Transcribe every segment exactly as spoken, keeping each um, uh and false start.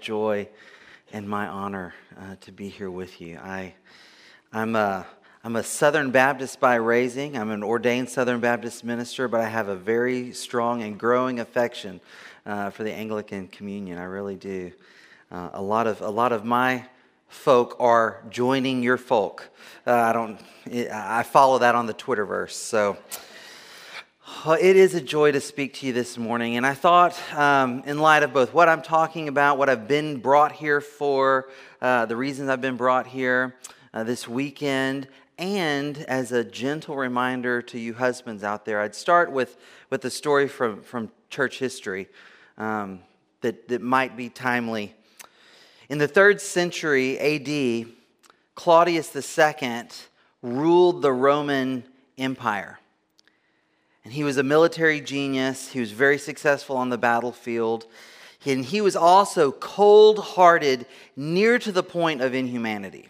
joy and my honor uh, to be here with you. I, I'm a, I'm a Southern Baptist by raising. I'm an ordained Southern Baptist minister, but I have a very strong and growing affection uh, for the Anglican Communion. I really do. Uh, a lot of a lot of my folk are joining your folk. Uh, I don't. I follow that on the Twitterverse. So. It is a joy to speak to you this morning, and I thought, um, in light of both what I'm talking about, what I've been brought here for, uh, the reasons I've been brought here uh, this weekend, and as a gentle reminder to you husbands out there, I'd start with, with a story from, from church history um, that, that might be timely. In the third century A D, Claudius the Second ruled the Roman Empire. And he was a military genius. He was very successful on the battlefield. And he was also cold-hearted, near to the point of inhumanity.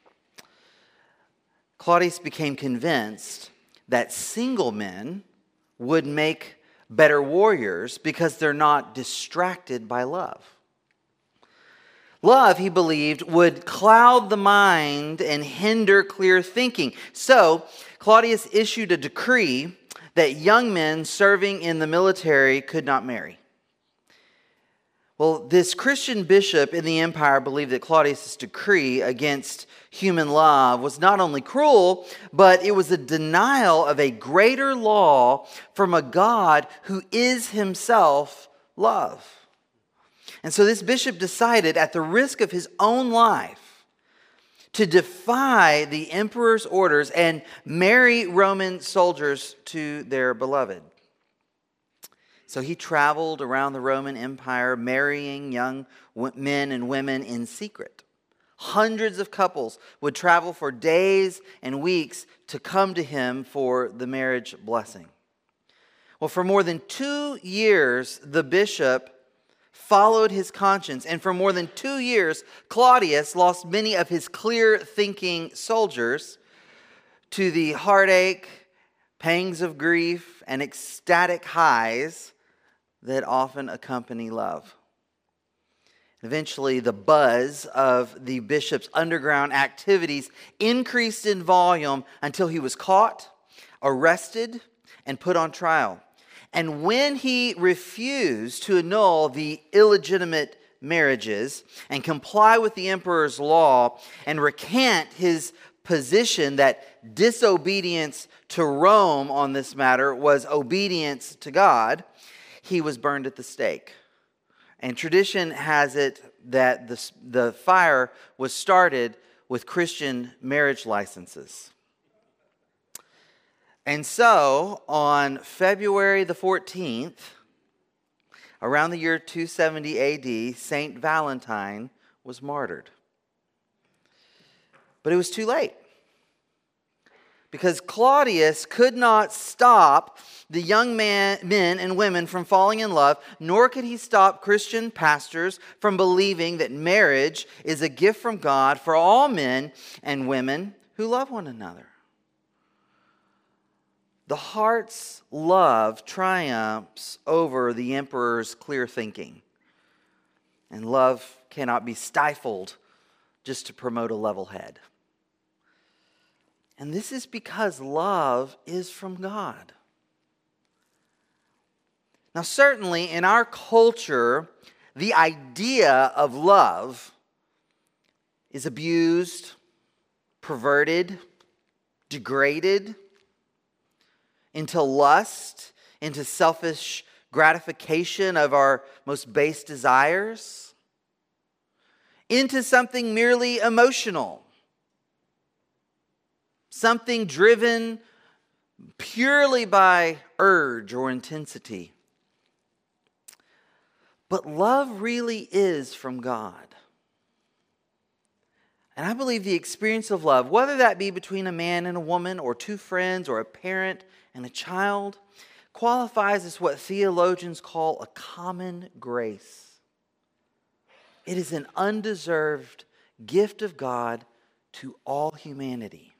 Claudius became convinced that single men would make better warriors because they're not distracted by love. Love, he believed, would cloud the mind and hinder clear thinking. So, Claudius issued a decree that young men serving in the military could not marry. Well, this Christian bishop in the empire believed that Claudius' decree against human love was not only cruel, but it was a denial of a greater law from a God who is himself love. And so this bishop decided, at the risk of his own life, to defy the emperor's orders and marry Roman soldiers to their beloved. So he traveled around the Roman Empire, marrying young men and women in secret. Hundreds of couples would travel for days and weeks to come to him for the marriage blessing. Well, for more than two years, the bishop followed his conscience. And for more than two years, Claudius lost many of his clear-thinking soldiers to the heartache, pangs of grief, and ecstatic highs that often accompany love. Eventually, the buzz of the bishop's underground activities increased in volume until he was caught, arrested, and put on trial. And when he refused to annul the illegitimate marriages and comply with the emperor's law and recant his position that disobedience to Rome on this matter was obedience to God, he was burned at the stake. And tradition has it that the, the fire was started with Christian marriage licenses. And so, on February the fourteenth, around the year two seventy A D, Saint Valentine was martyred. But it was too late, because Claudius could not stop the young man, men and women from falling in love, nor could he stop Christian pastors from believing that marriage is a gift from God for all men and women who love one another. The heart's love triumphs over the emperor's clear thinking. And love cannot be stifled just to promote a level head. And this is because love is from God. Now, certainly in our culture, the idea of love is abused, perverted, degraded, into lust, into selfish gratification of our most base desires, into something merely emotional, something driven purely by urge or intensity. But love really is from God. And I believe the experience of love, whether that be between a man and a woman, or two friends, or a parent and a child, qualifies as what theologians call a common grace. It is an undeserved gift of God to all humanity.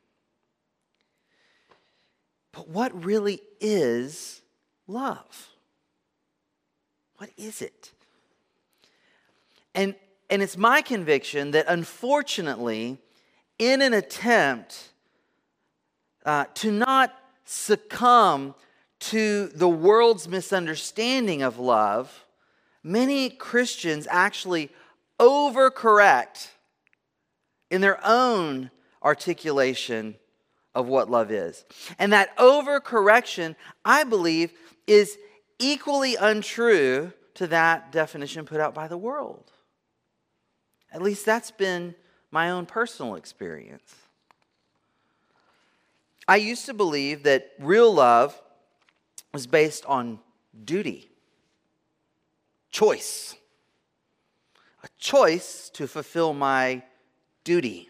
But what really is love? What is it? And and it's my conviction that unfortunately, in an attempt uh, to not succumb to the world's misunderstanding of love, many Christians actually overcorrect in their own articulation of what love is. And that overcorrection, I believe, is equally untrue to that definition put out by the world. At least that's been my own personal experience. I used to believe that real love was based on duty, choice, a choice to fulfill my duty.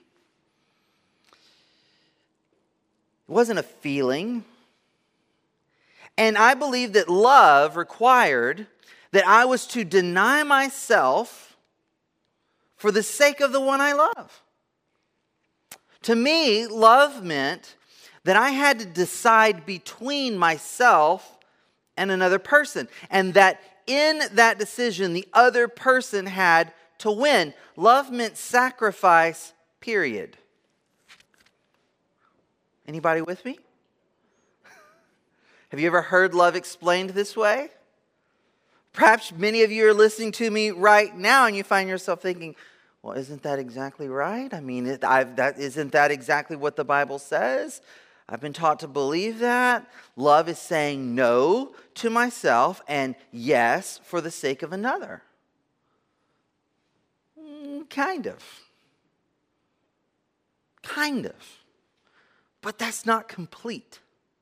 It wasn't a feeling. And I believed that love required that I was to deny myself for the sake of the one I love. To me, love meant that I had to decide between myself and another person, and that in that decision, the other person had to win. Love meant sacrifice, period. Anybody with me? Have you ever heard love explained this way? Perhaps many of you are listening to me right now and you find yourself thinking, well, isn't that exactly right? I mean, it, I've, that, isn't that exactly what the Bible says? I've been taught to believe that. Love is saying no to myself and yes for the sake of another. Mm, kind of. Kind of. But that's not complete.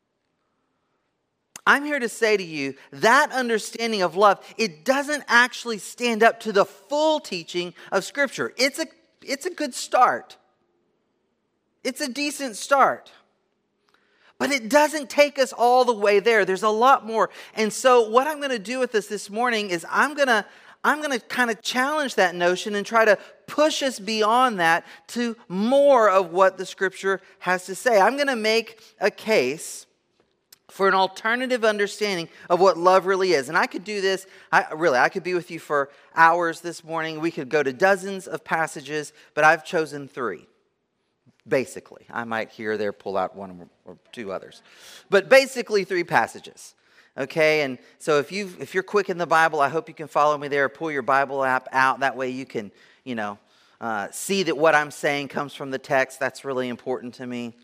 I'm here to say to you, that understanding of love, it doesn't actually stand up to the full teaching of Scripture. It's a, it's a good start. It's a decent start. But it doesn't take us all the way there. There's a lot more. And so what I'm going to do with this this morning is I'm going to I'm going to kind of challenge that notion and try to push us beyond that to more of what the Scripture has to say. I'm going to make a case for an alternative understanding of what love really is. And I could do this, I, really, I could be with you for hours this morning. We could go to dozens of passages, but I've chosen three. Basically, I might here or there pull out one or two others. But basically three passages. Okay, and so if you if you're quick in the Bible, I hope you can follow me there. Pull your Bible app out. That way you can, you know, uh, see that what I'm saying comes from the text. That's really important to me.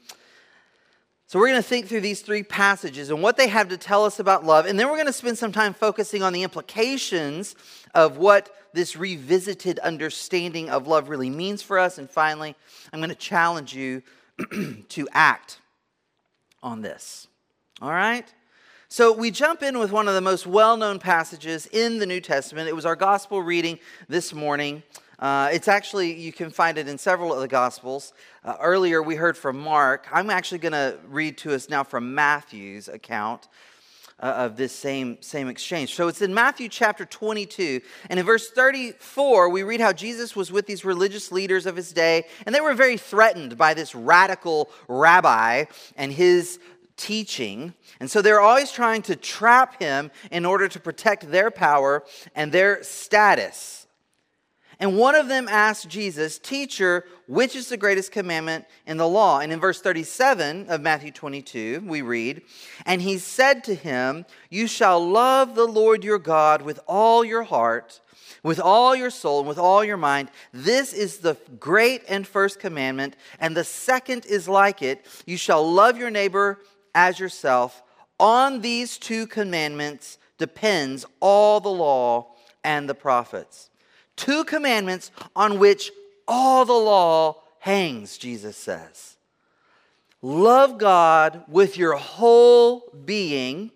So we're going to think through these three passages and what they have to tell us about love. And then we're going to spend some time focusing on the implications of what this revisited understanding of love really means for us. And finally, I'm going to challenge you to act on this. All right? So we jump in with one of the most well-known passages in the New Testament. It was our gospel reading this morning. Uh, it's actually, you can find it in several of the Gospels. Uh, earlier we heard from Mark. I'm actually going to read to us now from Matthew's account uh, of this same, same exchange. So it's in Matthew chapter twenty-two. And in verse thirty-four, we read how Jesus was with these religious leaders of his day. And they were very threatened by this radical rabbi and his teaching. And so they're always trying to trap him in order to protect their power and their status. And one of them asked Jesus, "Teacher, which is the greatest commandment in the law?" And in verse thirty-seven of Matthew twenty-two, we read, "And he said to him, you shall love the Lord your God with all your heart, with all your soul, and with all your mind. This is the great and first commandment. And the second is like it. You shall love your neighbor as yourself. On these two commandments depends all the law and the prophets." Two commandments on which all the law hangs, Jesus says. Love God with your whole being.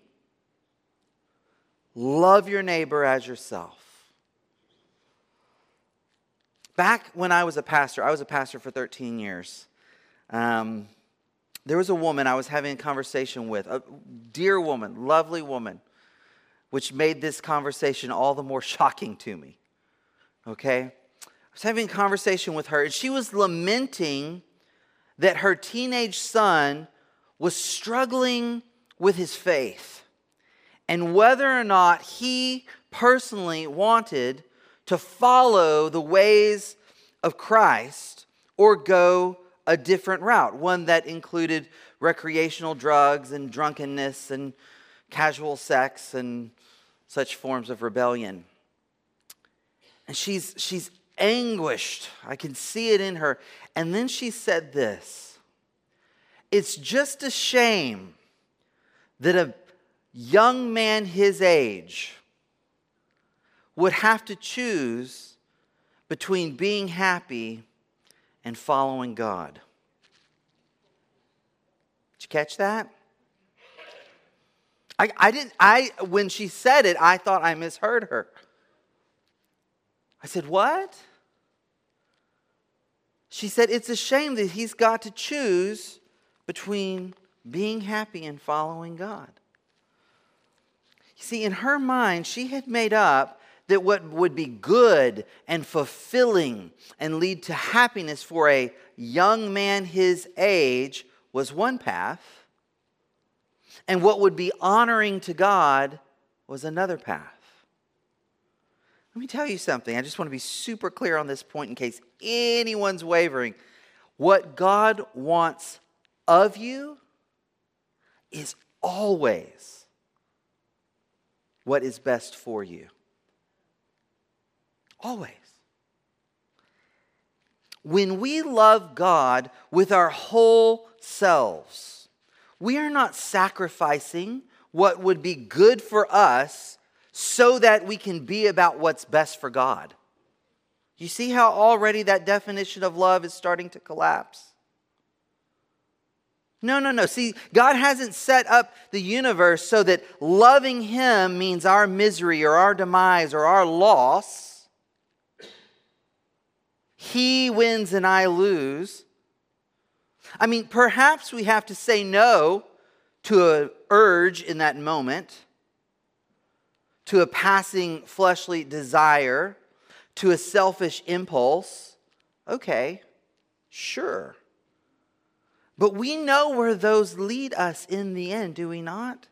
Love your neighbor as yourself. Back when I was a pastor, I was a pastor for thirteen years. Um, there was a woman I was having a conversation with, a dear woman, lovely woman, which made this conversation all the more shocking to me. Okay? I was having a conversation with her, and she was lamenting that her teenage son was struggling with his faith and whether or not he personally wanted to follow the ways of Christ or go a different route, one that included recreational drugs and drunkenness and casual sex and such forms of rebellion. And she's she's anguished. I can see it in her. And then she said this: "It's just a shame that a young man his age would have to choose between being happy and following God." Did you catch that? I, I didn't, I, when she said it, I thought I misheard her. I said, what? She said, it's a shame that he's got to choose between being happy and following God. You see, in her mind, she had made up that what would be good and fulfilling and lead to happiness for a young man his age was one path, and what would be honoring to God was another path. Let me tell you something. I just want to be super clear on this point in case anyone's wavering. What God wants of you is always what is best for you. Always. When we love God with our whole selves, we are not sacrificing what would be good for us so that we can be about what's best for God. You see how already that definition of love is starting to collapse? No, no, no. See, God hasn't set up the universe so that loving Him means our misery or our demise or our loss. He wins and I lose. I mean, perhaps we have to say no to an urge in that moment, to a passing fleshly desire, to a selfish impulse. Okay, sure. But we know where those lead us in the end, do we not?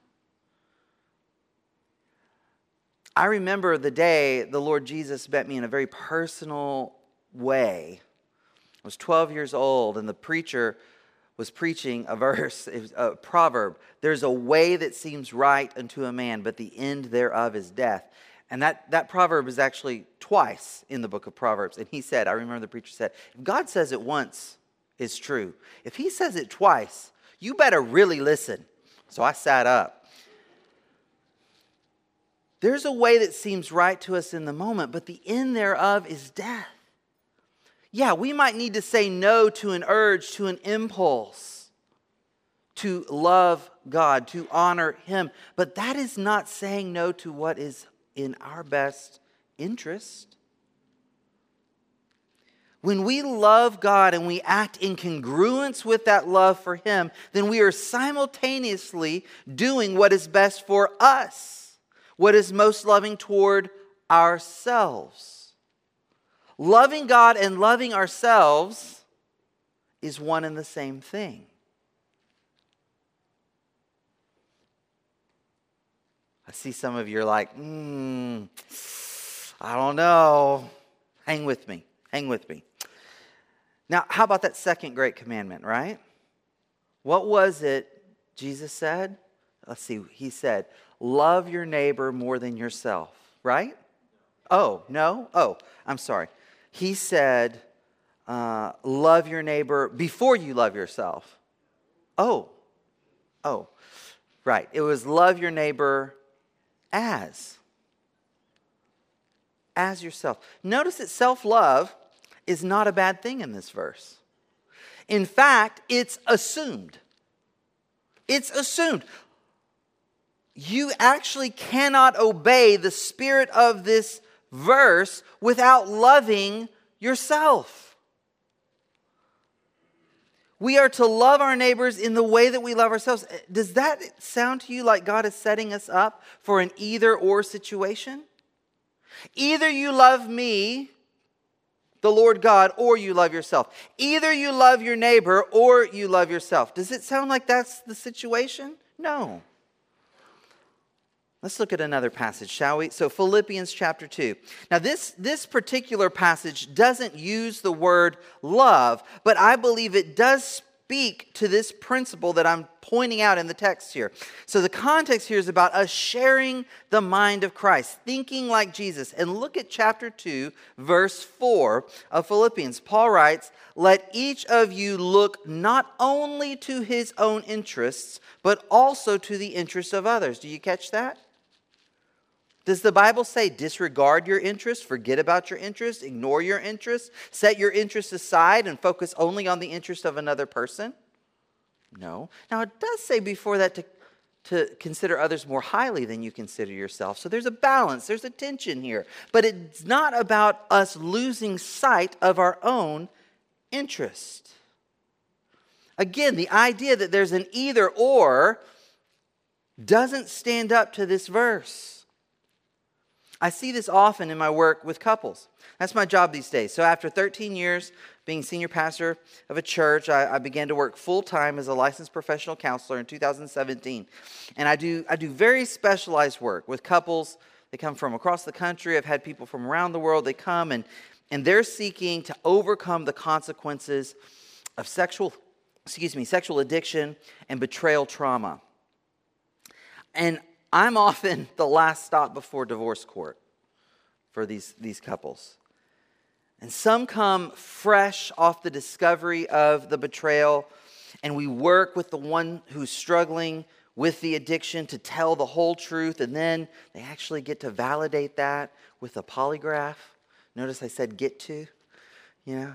I remember the day the Lord Jesus met me in a very personal way. I was twelve years old, and the preacher was preaching a verse, it was a proverb. There's a way that seems right unto a man, but the end thereof is death. And that, that proverb is actually twice in the book of Proverbs. And he said, I remember the preacher said, if God says it once, it's true. If He says it twice, you better really listen. So I sat up. There's a way that seems right to us in the moment, but the end thereof is death. Yeah, we might need to say no to an urge, to an impulse, to love God, to honor Him. But that is not saying no to what is in our best interest. When we love God and we act in congruence with that love for Him, then we are simultaneously doing what is best for us, what is most loving toward ourselves. Loving God and loving ourselves is one and the same thing. I see some of you are like, hmm, I don't know. Hang with me. Hang with me. Now, how about that second great commandment, right? What was it Jesus said? Let's see. He said, love your neighbor more than yourself, right? Oh, no? Oh, I'm sorry. He said, uh, love your neighbor before you love yourself. Oh, oh, right. It was love your neighbor as. As yourself. Notice that self-love is not a bad thing in this verse. In fact, it's assumed. It's assumed. You actually cannot obey the spirit of this verse without loving yourself. We are to love our neighbors in the way that we love ourselves. Does that sound to you like God is setting us up for an either-or situation? Either you love me, the Lord God, or you love yourself. Either you love your neighbor or you love yourself. Does it sound like that's the situation? No. Let's look at another passage, shall we? So Philippians chapter two. Now this, this particular passage doesn't use the word love, but I believe it does speak to this principle that I'm pointing out in the text here. So the context here is about us sharing the mind of Christ, thinking like Jesus. And look at chapter two, verse four of Philippians. Paul writes, "Let each of you look not only to his own interests, but also to the interests of others." Do you catch that? Does the Bible say disregard your interests, forget about your interests, ignore your interests, set your interests aside and focus only on the interest of another person? No. Now it does say before that to, to consider others more highly than you consider yourself. So there's a balance, there's a tension here. But it's not about us losing sight of our own interest. Again, the idea that there's an either or doesn't stand up to this verse. I see this often in my work with couples. That's my job these days. So after thirteen years being senior pastor of a church, I, I began to work full-time as a licensed professional counselor in two thousand seventeen. And I do, I do very specialized work with couples. They come from across the country. I've had people from around the world. They come and, and they're seeking to overcome the consequences of sexual, excuse me, sexual addiction and betrayal trauma. And I'm often the last stop before divorce court for these, these couples. And some come fresh off the discovery of the betrayal, and we work with the one who's struggling with the addiction to tell the whole truth, and then they actually get to validate that with a polygraph. Notice I said get to, yeah.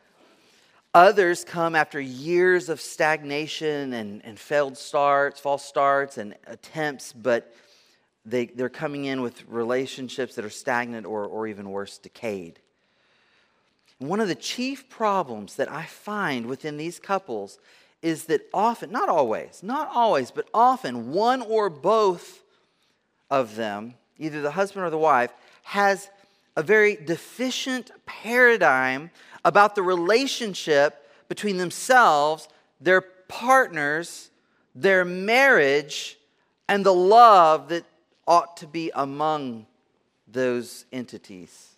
Others come after years of stagnation and, and failed starts, false starts and attempts, but they, they're coming in with relationships that are stagnant or, or even worse, decayed. And one of the chief problems that I find within these couples is that often, not always, not always, but often one or both of them, either the husband or the wife, has a very deficient paradigm about the relationship between themselves, their partners, their marriage, and the love that ought to be among those entities.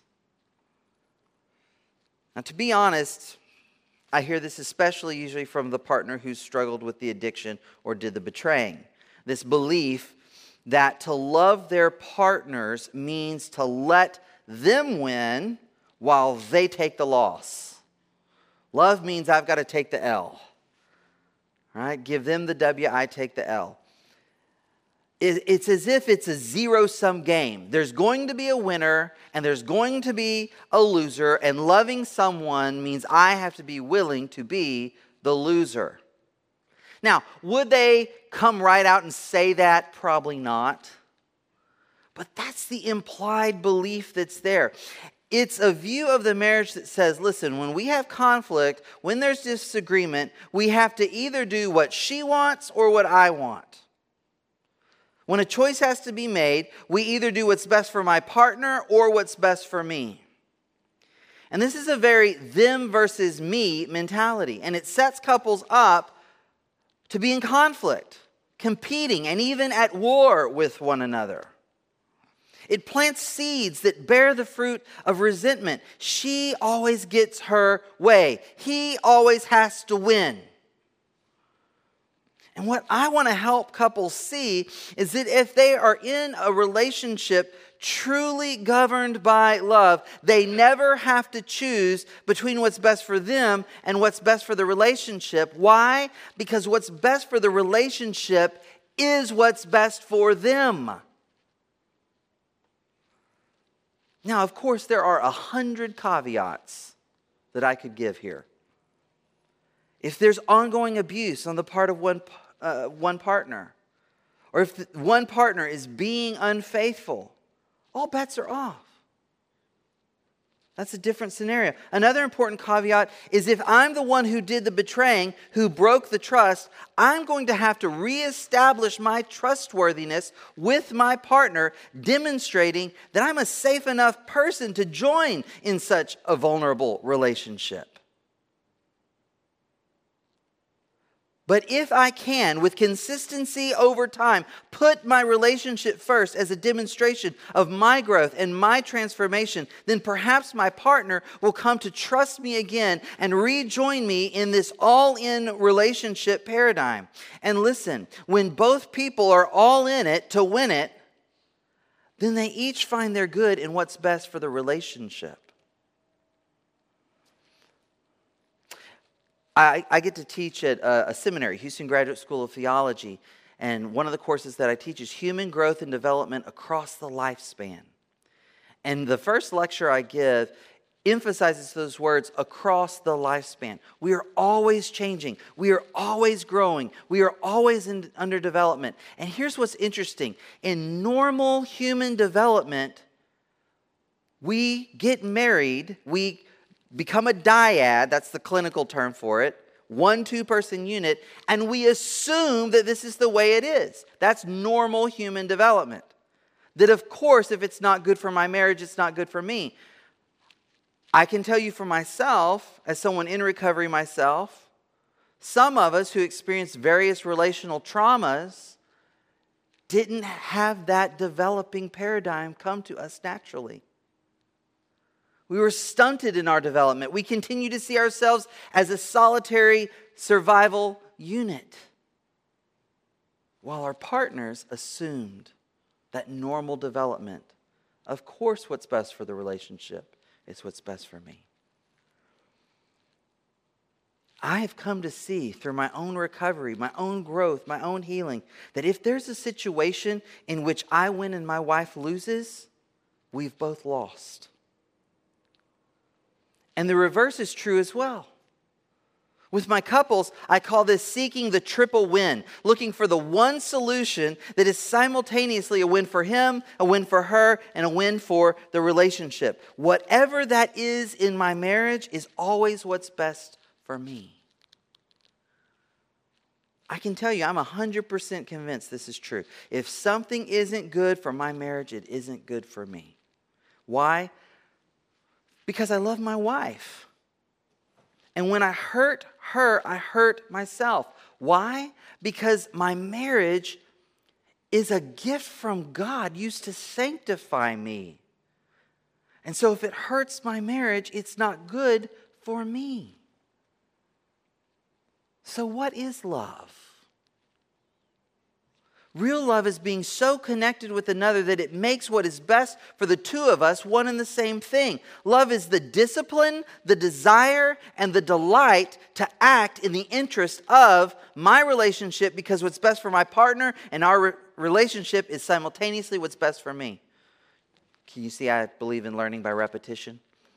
Now, to be honest, I hear this especially usually from the partner who's struggled with the addiction or did the betraying. This belief that to love their partners means to let them win while they take the loss. Love means I've got to take the L. Right? Give them the W, I take the L. It's as if it's a zero-sum game. There's going to be a winner and there's going to be a loser, and loving someone means I have to be willing to be the loser. Now, would they come right out and say that? Probably not. But that's the implied belief that's there. It's a view of the marriage that says, listen, when we have conflict, when there's disagreement, we have to either do what she wants or what I want. When a choice has to be made, we either do what's best for my partner or what's best for me. And this is a very them versus me mentality. And it sets couples up to be in conflict, competing, and even at war with one another. It plants seeds that bear the fruit of resentment. She always gets her way. He always has to win. And what I want to help couples see is that if they are in a relationship truly governed by love, they never have to choose between what's best for them and what's best for the relationship. Why? Because what's best for the relationship is what's best for them. Now, of course, there are a hundred caveats that I could give here. If there's ongoing abuse on the part of one, uh, one partner, or if the, one partner is being unfaithful, all bets are off. That's a different scenario. Another important caveat is if I'm the one who did the betraying, who broke the trust, I'm going to have to reestablish my trustworthiness with my partner, demonstrating that I'm a safe enough person to join in such a vulnerable relationship. But if I can, with consistency over time, put my relationship first as a demonstration of my growth and my transformation, then perhaps my partner will come to trust me again and rejoin me in this all-in relationship paradigm. And listen, when both people are all in it to win it, then they each find their good in what's best for the relationship. I, I get to teach at a, a seminary, Houston Graduate School of Theology, and one of the courses that I teach is Human Growth and Development Across the Lifespan. And the first lecture I give emphasizes those words, across the lifespan. We are always changing. We are always growing. We are always in, under development. And here's what's interesting. In normal human development, we get married, we become a dyad, that's the clinical term for it, one two-person unit, and we assume that this is the way it is. That's normal human development. That of course, if it's not good for my marriage, it's not good for me. I can tell you for myself, as someone in recovery myself, some of us who experienced various relational traumas didn't have that developing paradigm come to us naturally. We were stunted in our development. We continue to see ourselves as a solitary survival unit, while our partners assumed that normal development. Of course, what's best for the relationship is what's best for me. I have come to see through my own recovery, my own growth, my own healing, that if there's a situation in which I win and my wife loses, we've both lost. And the reverse is true as well. With my couples, I call this seeking the triple win, looking for the one solution that is simultaneously a win for him, a win for her, and a win for the relationship. Whatever that is in my marriage is always what's best for me. I can tell you, I'm one hundred percent convinced this is true. If something isn't good for my marriage, it isn't good for me. Why? Because I love my wife. And when I hurt her, I hurt myself. Why? Because my marriage is a gift from God used to sanctify me. And so if it hurts my marriage, it's not good for me. So what is love? Real love is being so connected with another that it makes what is best for the two of us one and the same thing. Love is the discipline, the desire, and the delight to act in the interest of my relationship, because what's best for my partner and our re- relationship is simultaneously what's best for me. Can you see I believe in learning by repetition?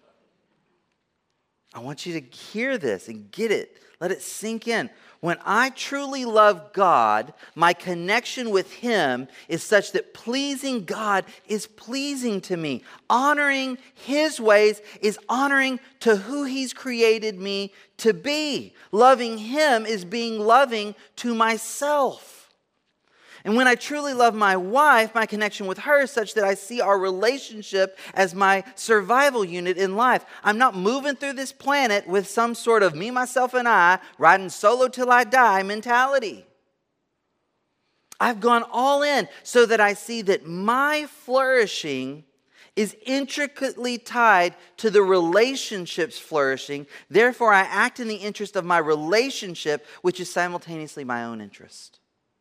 I want you to hear this and get it. Let it sink in. When I truly love God, my connection with Him is such that pleasing God is pleasing to me. Honoring His ways is honoring to who He's created me to be. Loving Him is being loving to myself. And when I truly love my wife, my connection with her is such that I see our relationship as my survival unit in life. I'm not moving through this planet with some sort of me, myself, and I, riding solo till I die mentality. I've gone all in so that I see that my flourishing is intricately tied to the relationship's flourishing. Therefore, I act in the interest of my relationship, which is simultaneously my own interest.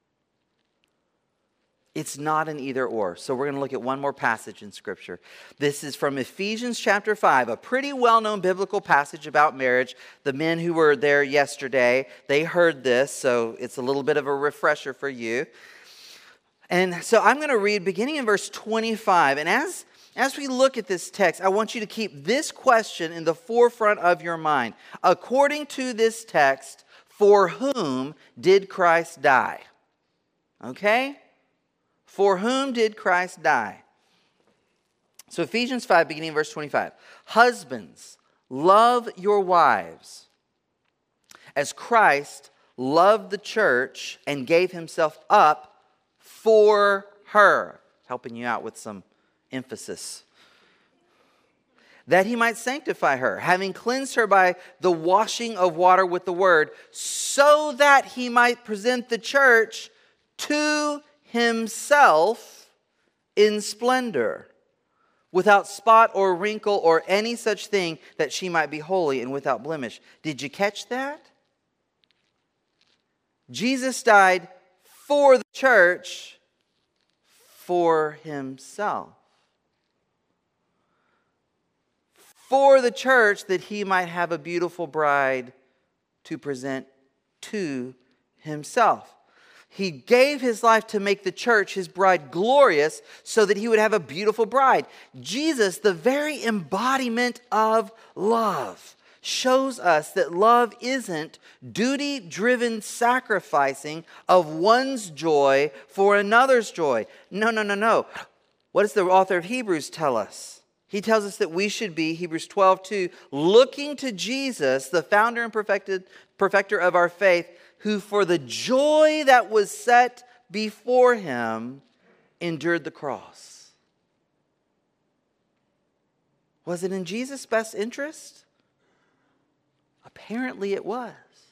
It's not an either or. So we're going to look at one more passage in Scripture. This is from Ephesians chapter five, a pretty well-known biblical passage about marriage. The men who were there yesterday, they heard this, so it's a little bit of a refresher for you. And so I'm going to read beginning in verse twenty-five. And as, as we look at this text, I want you to keep this question in the forefront of your mind. According to this text, for whom did Christ die? Okay? For whom did Christ die? So Ephesians five, beginning in verse twenty-five. Husbands, love your wives as Christ loved the church and gave himself up for her. Helping you out with some emphasis. that he might sanctify her, having cleansed her by the washing of water with the word, so that he might present the church to himself in splendor, without spot or wrinkle or any such thing, that she might be holy and without blemish. Did you catch that? Jesus died for the church, for himself. For the church, that he might have a beautiful bride to present to himself. He gave his life to make the church, his bride, glorious so that he would have a beautiful bride. Jesus, the very embodiment of love, shows us that love isn't duty-driven sacrificing of one's joy for another's joy. No, no, no, no. What does the author of Hebrews tell us? He tells us that we should be, Hebrews twelve two, looking to Jesus, the founder and perfected, perfecter of our faith, who for the joy that was set before him endured the cross. Was it in Jesus' best interest? Apparently it was.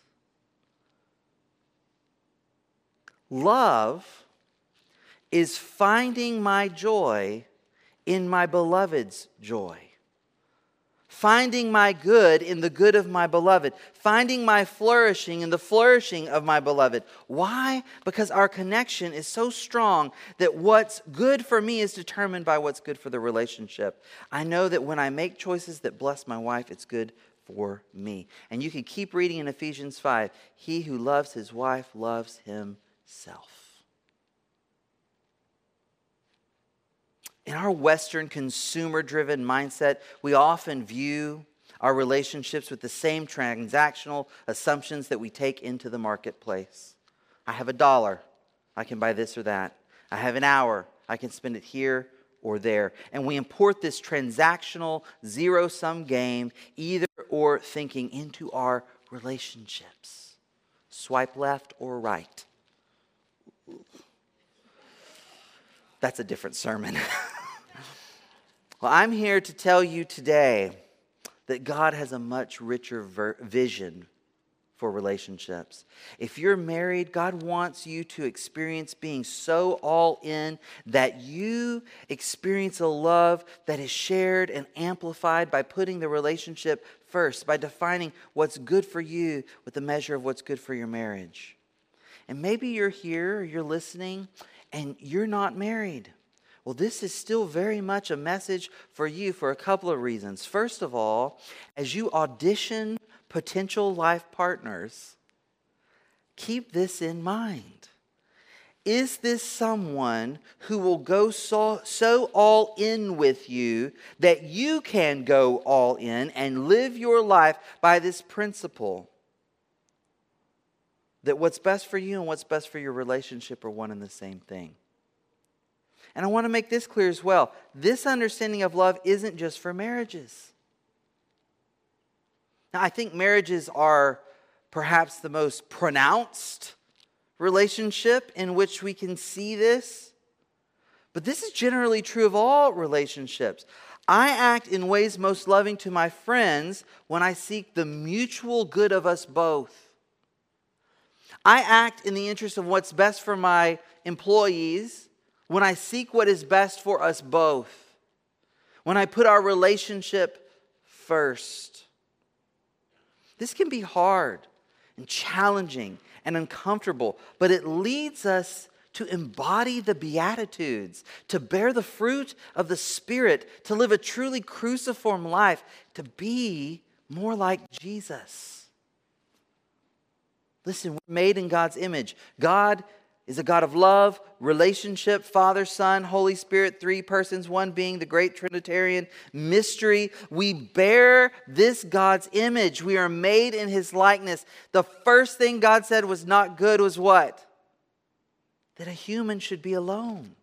Love is finding my joy in my beloved's joy. Finding my good in the good of my beloved. Finding my flourishing in the flourishing of my beloved. Why? Because our connection is so strong that what's good for me is determined by what's good for the relationship. I know that when I make choices that bless my wife, it's good for me. And you can keep reading in Ephesians five. He who loves his wife loves himself. In our Western consumer-driven mindset, we often view our relationships with the same transactional assumptions that we take into the marketplace. I have a dollar, I can buy this or that. I have an hour, I can spend it here or there. And we import this transactional zero-sum game, either or thinking, into our relationships. Swipe left or right. That's a different sermon. Well, I'm here to tell you today that God has a much richer ver- vision for relationships. If you're married, God wants you to experience being so all in that you experience a love that is shared and amplified by putting the relationship first, by defining what's good for you with the measure of what's good for your marriage. And maybe you're here, or you're listening, and you're not married. Well, this is still very much a message for you for a couple of reasons. First of all, as you audition potential life partners, keep this in mind. Is this someone who will go so, so all in with you that you can go all in and live your life by this principle? That what's best for you and what's best for your relationship are one and the same thing. And I want to make this clear as well. This understanding of love isn't just for marriages. Now, I think marriages are perhaps the most pronounced relationship in which we can see this. But this is generally true of all relationships. I act in ways most loving to my friends when I seek the mutual good of us both. I act in the interest of what's best for my employees when I seek what is best for us both. When I put our relationship first. This can be hard and challenging and uncomfortable, but it leads us to embody the Beatitudes, to bear the fruit of the Spirit, to live a truly cruciform life, to be more like Jesus. Listen, we're made in God's image. God is a God of love, relationship, Father, Son, Holy Spirit, three persons, one being, the great Trinitarian mystery. We bear this God's image. We are made in His likeness. The first thing God said was not good was what? That a human should be alone.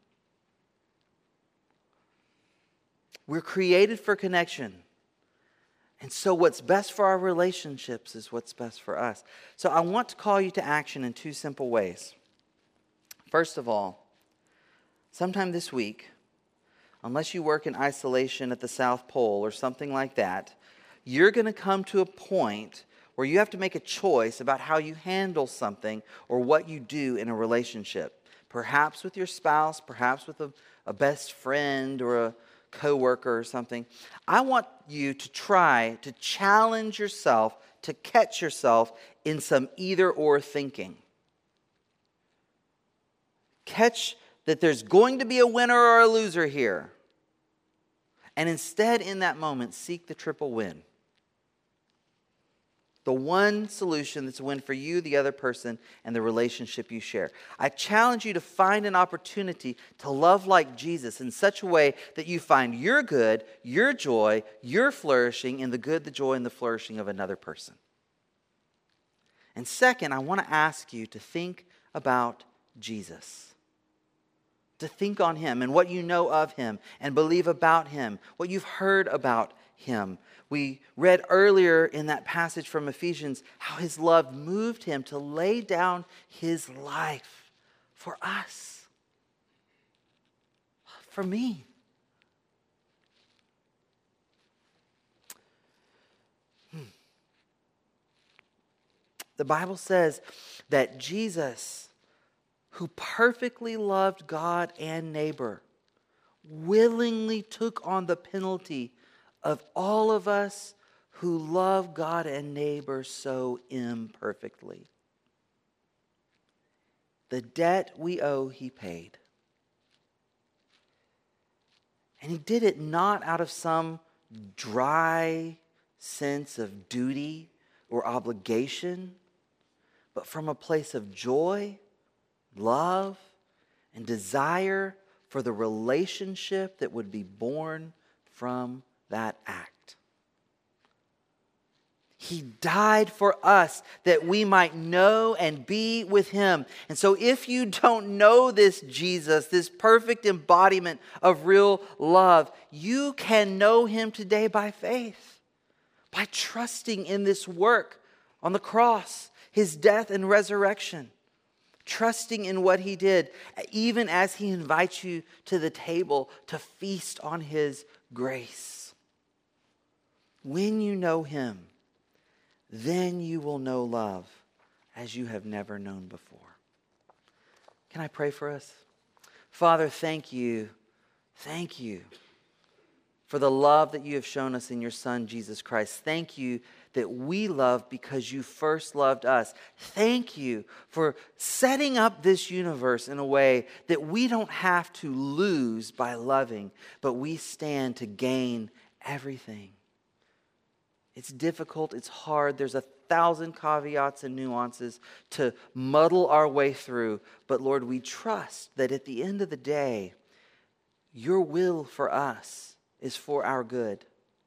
We're created for connection. And so what's best for our relationships is what's best for us. So I want to call you to action in two simple ways. First of all, sometime this week, unless you work in isolation at the South Pole or something like that, you're going to come to a point where you have to make a choice about how you handle something or what you do in a relationship. Perhaps with your spouse, perhaps with a, a best friend or a coworker or something. I want you to try to challenge yourself to catch yourself in some either-or thinking. Catch that there's going to be a winner or a loser here. And instead, in that moment, seek the triple win. The one solution that's a win for you, the other person, and the relationship you share. I challenge you to find an opportunity to love like Jesus in such a way that you find your good, your joy, your flourishing in the good, the joy, and the flourishing of another person. And second, I want to ask you to think about Jesus. To think on him and what you know of him and believe about him, what you've heard about him. We read earlier in that passage from Ephesians how his love moved him to lay down his life for us, for me. Hmm. The Bible says that Jesus, who perfectly loved God and neighbor, willingly took on the penalty of all of us who love God and neighbor so imperfectly. The debt we owe, he paid. And he did it not out of some dry sense of duty or obligation, but from a place of joy, love, and desire for the relationship that would be born from that act. He died for us that we might know and be with him. And so if you don't know this Jesus, this perfect embodiment of real love, you can know him today by faith, by trusting in this work on the cross, his death and resurrection. Trusting in what he did, even as he invites you to the table to feast on his grace. When you know him, then you will know love as you have never known before. Can I pray for us? Father, thank you. Thank you for the love that you have shown us in your Son, Jesus Christ. Thank you that we love because you first loved us. Thank you for setting up this universe in a way that we don't have to lose by loving, but we stand to gain everything. It's difficult, it's hard, there's a thousand caveats and nuances to muddle our way through. But Lord, we trust that at the end of the day, your will for us is for our good.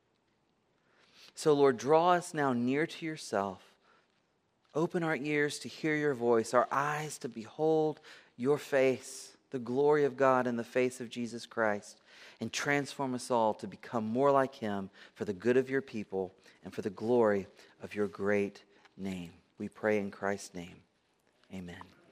So Lord, draw us now near to yourself. Open our ears to hear your voice, our eyes to behold your face, the glory of God in the face of Jesus Christ, and transform us all to become more like him for the good of your people and for the glory of your great name. We pray in Christ's name. Amen.